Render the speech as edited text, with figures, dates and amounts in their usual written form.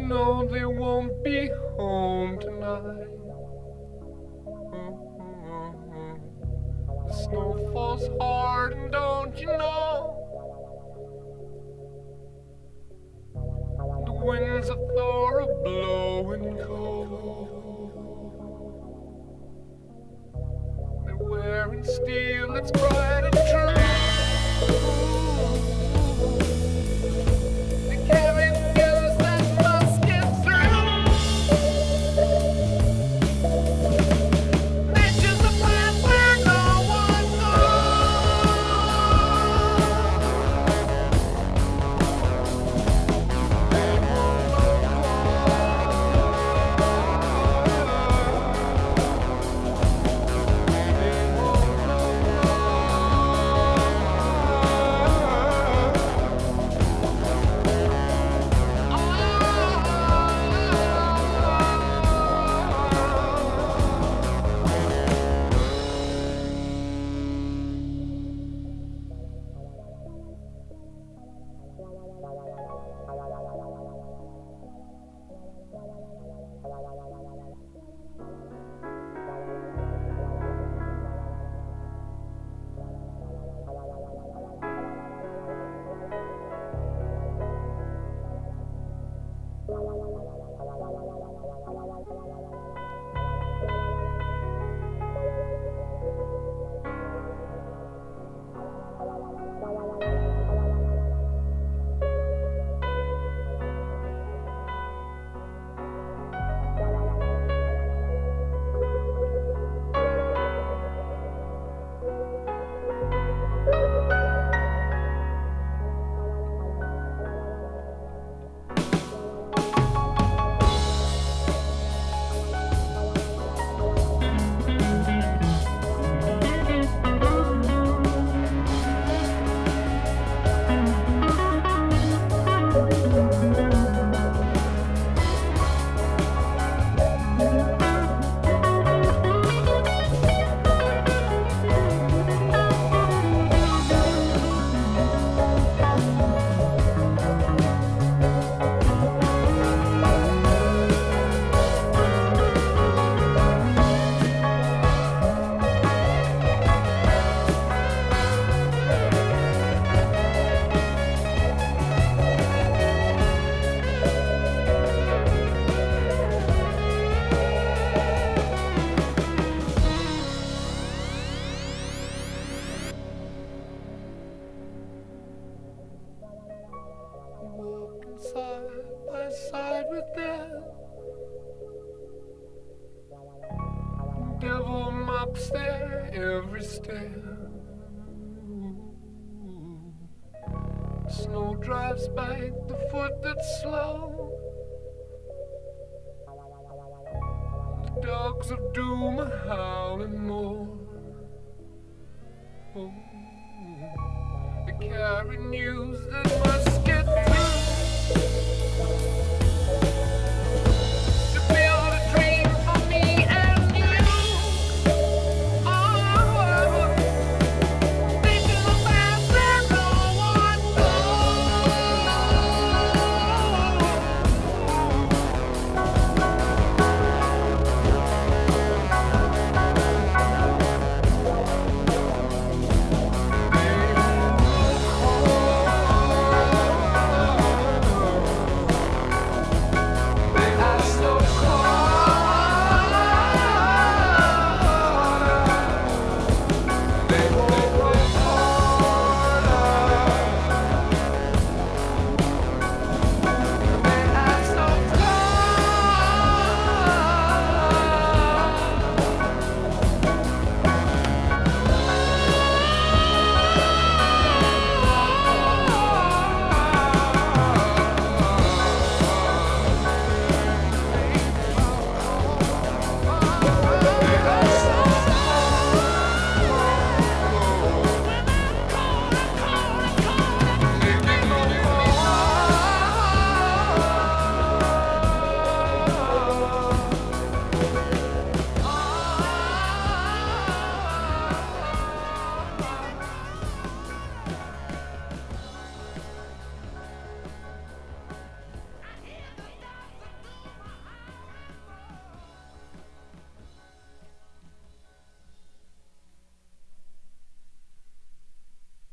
know they won't be home tonight. The snow falls hard, and don't you know? The winds of Thor are blowing cold. They're wearing steel that's bright and true. They carry news that must get through. Nature's a path where no one walking side by side with them. Devil mops their every step. Snow drives back the foot that's slow. The dogs of doom are howling more. Oh, they carry news that must get